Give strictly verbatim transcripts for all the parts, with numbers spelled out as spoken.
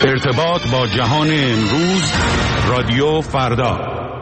ارتباط با جهان امروز، رادیو فردا.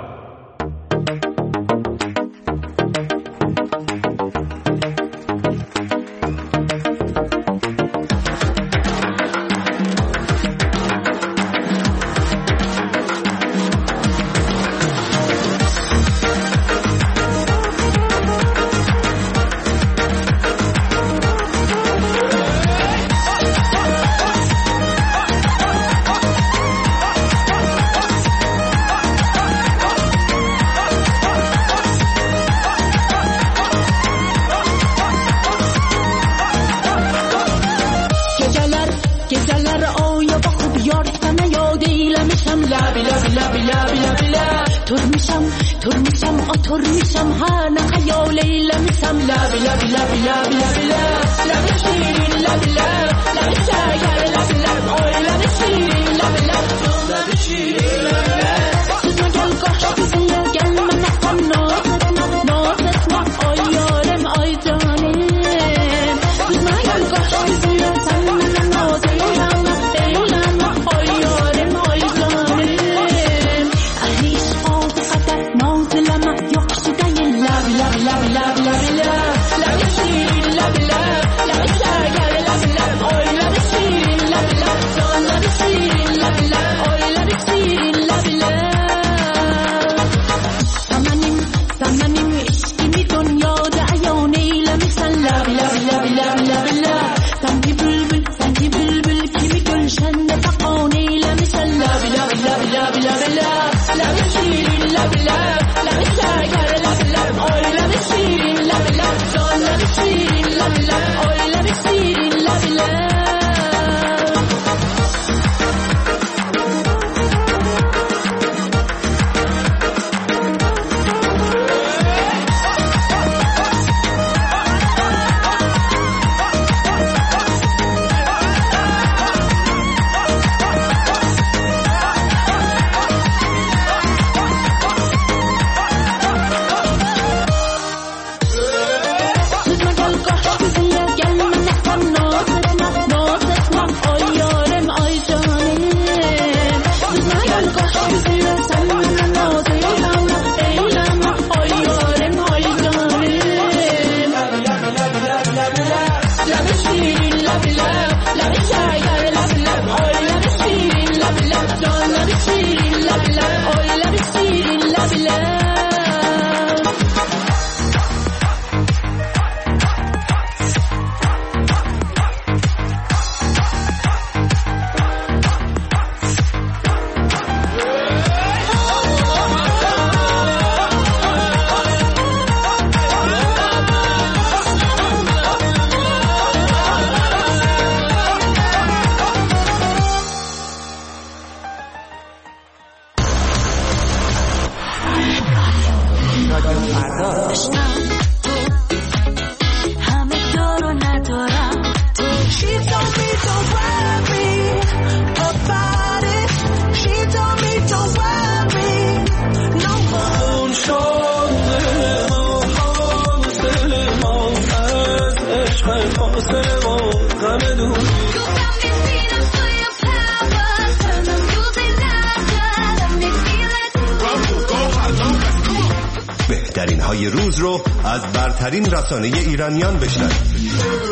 بهترین های روز رو از برترین رسانه ایرانیان بشنوید.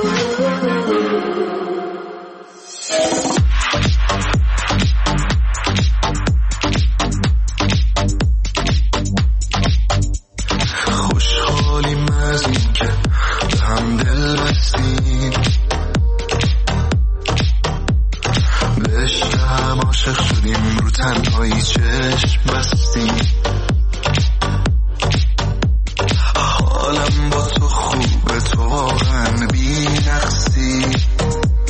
خوشحالیم از این که به هم دل بستیم، به عشق هم عاشق شدیم، رو تنهایی چشم بستیم. حالم با تو خوبه، تو واقعا بی نقصی.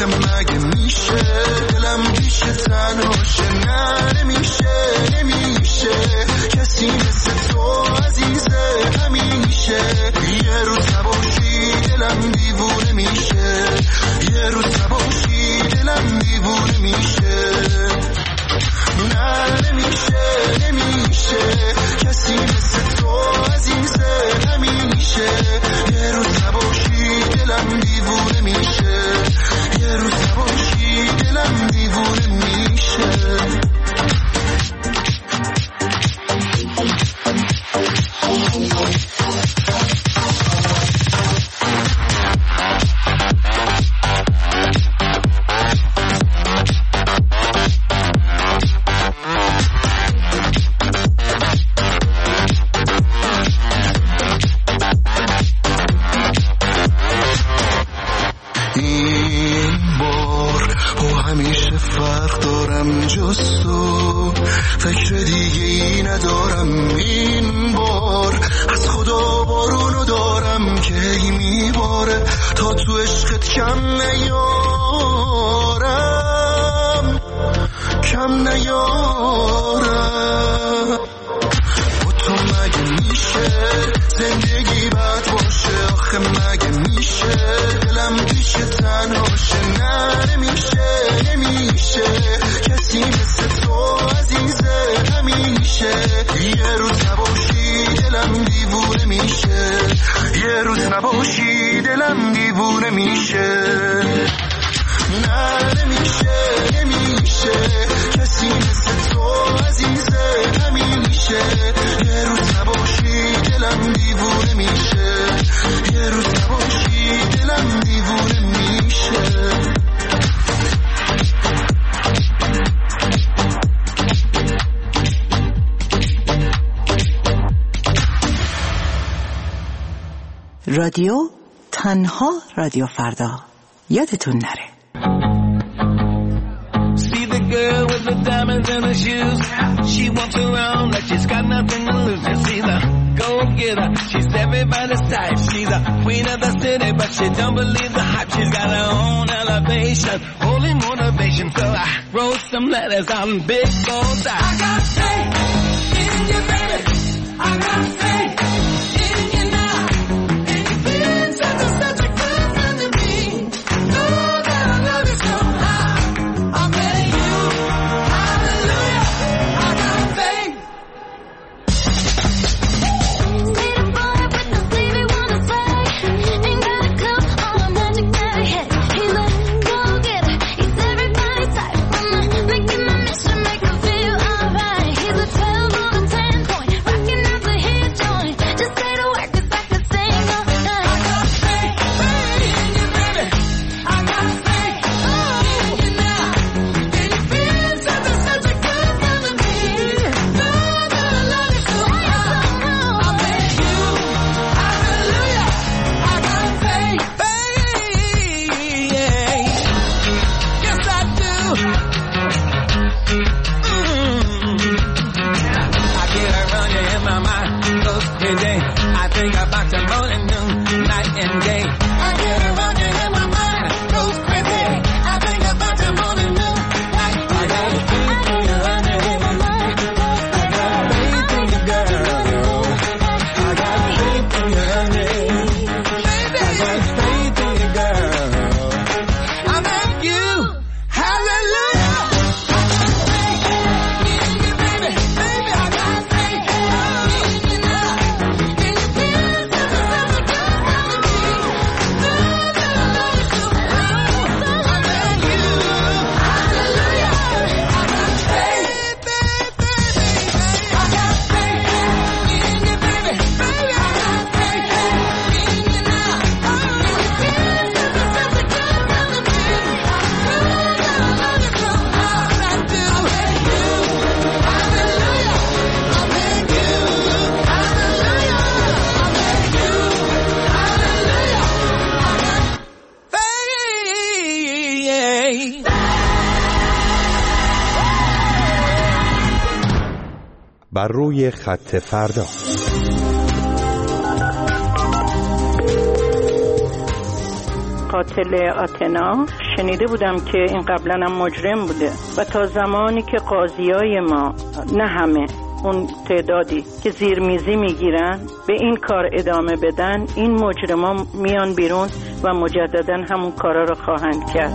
آخه مگه میشه دلم بیشه تنهاشه نه نمیشه نمیشه کسی مثل تو عزیزه همیشه یه روز نباشی دلم دیوونه میشه یه روز نباشی دلم دیوونه میشه نه نمیشه نمیشه کسی مثل تو عزیزه همیشه یه روز نباشی دلم دیوونه میشه یه روز نباشی دلم دیوونه میشه فکر دیگه ای ندارم این بار از خدا بارونو دارم که ای میباره تا تو عشقت کم نیارم کم نیارم با تو مگه میشه زندگی بد باشه آخه مگه میشه دلم پیشه تنهاشه نه نمیشه نمیشه کسی مثل تو عزیزه همیشه یه روز نباشی دلم دیوونه میشه یه روز نباشی دلم دیوونه میشه نه نمیشه نمیشه کسی مثل تو عزیزه همیشه یه روز نباشی دلم دیوونه میشه یه روز نباشی دلم دیوونه میشه رادیو تنها رادیو فردا یادتون نره. See the girl with the diamonds in her shoes. She walks around like she's got nothing to lose. You see the go-getter. She's everybody's type. She's a queen of the city, but she don't believe the hype. She's got her own elevation, holy motivation. So I wrote some letters on big gold dice. I got faith in you, baby. I got faith in you now. And you've been such a, such a good friend to me. Know that I love you so high. I'm begging you, hallelujah. I got faith. See the boy with the sleeve he wanna say. Ain't got a clue all the magic that he had. He's a go-getter. He's everybody's type. Wanna make him a mission, make him feel alright. He's a twelve on a ten point, rocking out the hit joint. Just say the word 'cause I can sing all night. I got faith, faith in you, baby. I got faith in you now. And you've been such a, such a good friend to me. Know that I love you so high. I beg you, hallelujah. I got faith, faith, yeah. Yes, I do. Mm. I get a running in my mind, goes crazy. I think about you morning, noon, night and day. I get a running in my mind, goes crazy. I think about you morning, noon, night. I got faith in you, running in my mind. I got faith in you, girl. I got faith in you, honey. I got faith in you, girl. I beg you, hallelujah. I got faith in you, baby. Baby, I got faith in you now. And you've been such a, such a good friend to me. Know that I love you so much. I beg you, hallelujah. I got faith, faith, baby. I got faith in you, baby. Baby, I got faith in you now. And you've been such a, such a good friend to me. Know that I love you so much. I do. I beg you, hallelujah. I beg you, hallelujah. I beg you, hallelujah. I got faith. بر روی خط فردا. قاتل آتنا شنیده بودم که این قبلا هم مجرم بوده و تا زمانی که قاضیای ما، نه همه، اون تعدادی که زیرمیزی میگیرن به این کار ادامه بدن، این مجرمان میان بیرون و مجددا همون کارا رو خواهند کرد.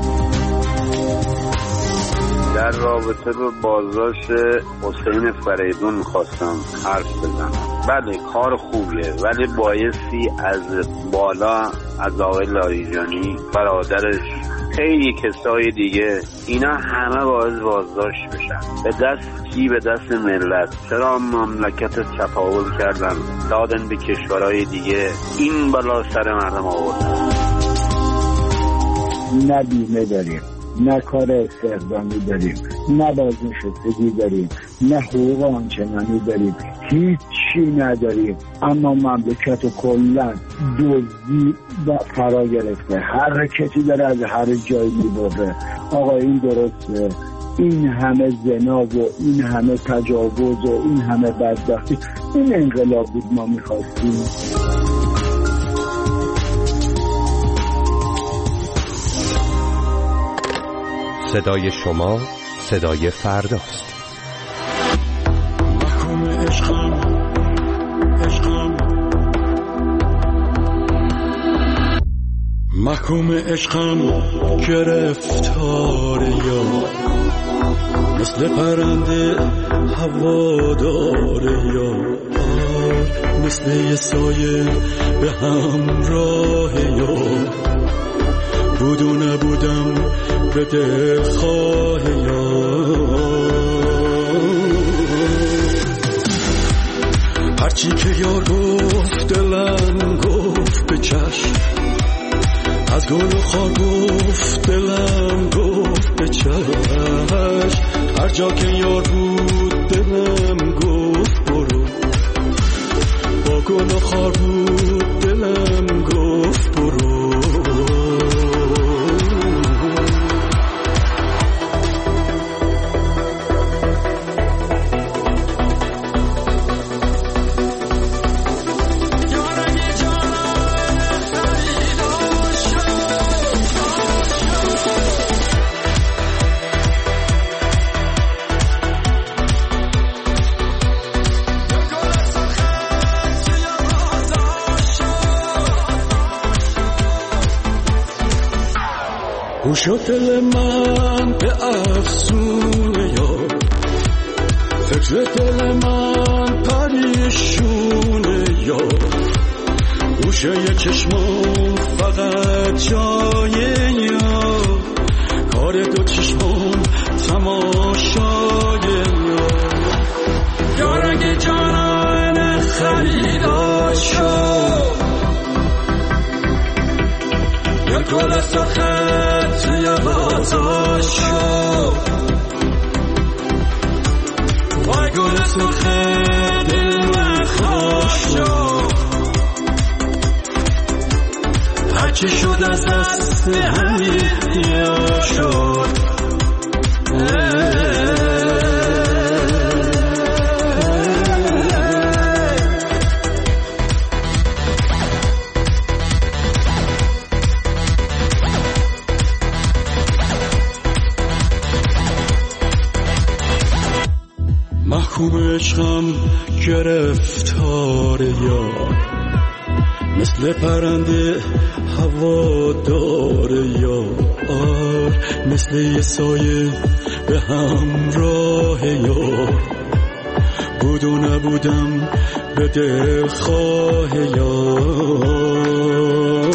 در رابطه با بازداشت حسین فریدون میخواستم حرف بزنم. بله کار خوبیه، ولی بایستی از بالا، از آقای لاریجانی، برادرش، خیلی کسای دیگه، اینا همه باید بازداشت بشن. به دست کی؟ به دست ملت. چرا مملکت چپاول کردن دادن به کشورهای دیگه؟ این بلا سر مردم آوردن. نه بیمه داریم، نه کار استخدامی داریم، نه بازنشستگی داریم، نه حقوق آنچنانی داریم، هیچی نداریم. اما مملکت رو کلا دزدی و فرا گرفته. هر کسی داره از هر جایی میبره. آقا این درسته؟ این همه زنا و این همه تجاوز و این همه بدبختی، این انقلاب بود ما میخواستیم. صدای شما صدای فرداست. محکوم عشقم، عشقم، محکوم عشقم، گرفتار یار، مثل پرنده هوادار یار، مثل یه سایه به همراه یار، بود و نبودم به دلخواه یار. هرچی که یار گفت دلم گفت به چشم، از گل و خار گفت دلم گفت به چشم، هر جا که یار بود دلم گفت برو، با گل و خار بود دلم گفت برو. گوشو دل من به افسونه یار، فکر دل من پریشونه یار، گوشه ی چشمم فقط جای یار، کار دو چشمم تماشای یار. یار اگه جانان خریدار شد، یا گل سخت توی بازار شد، وای گل سخت دل من خوش شد، هرچی شد از دست همین یا شد. محکوم عشقم گرفتار یار، مثل پرنده هوادار یار، مثل یه سایه به همراه یار، بود و نبودم به دلخواه یار.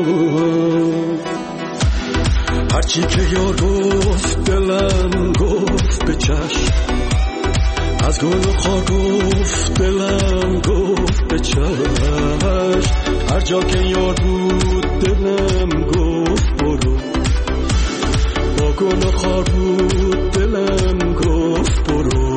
هرچی که یار گفت دلم گفت به چشم، از گل و خار گفت دلم گفت به چشم، هر جا که یار بود دلم گفت برو، با گل و خار بود دلم گفت برو.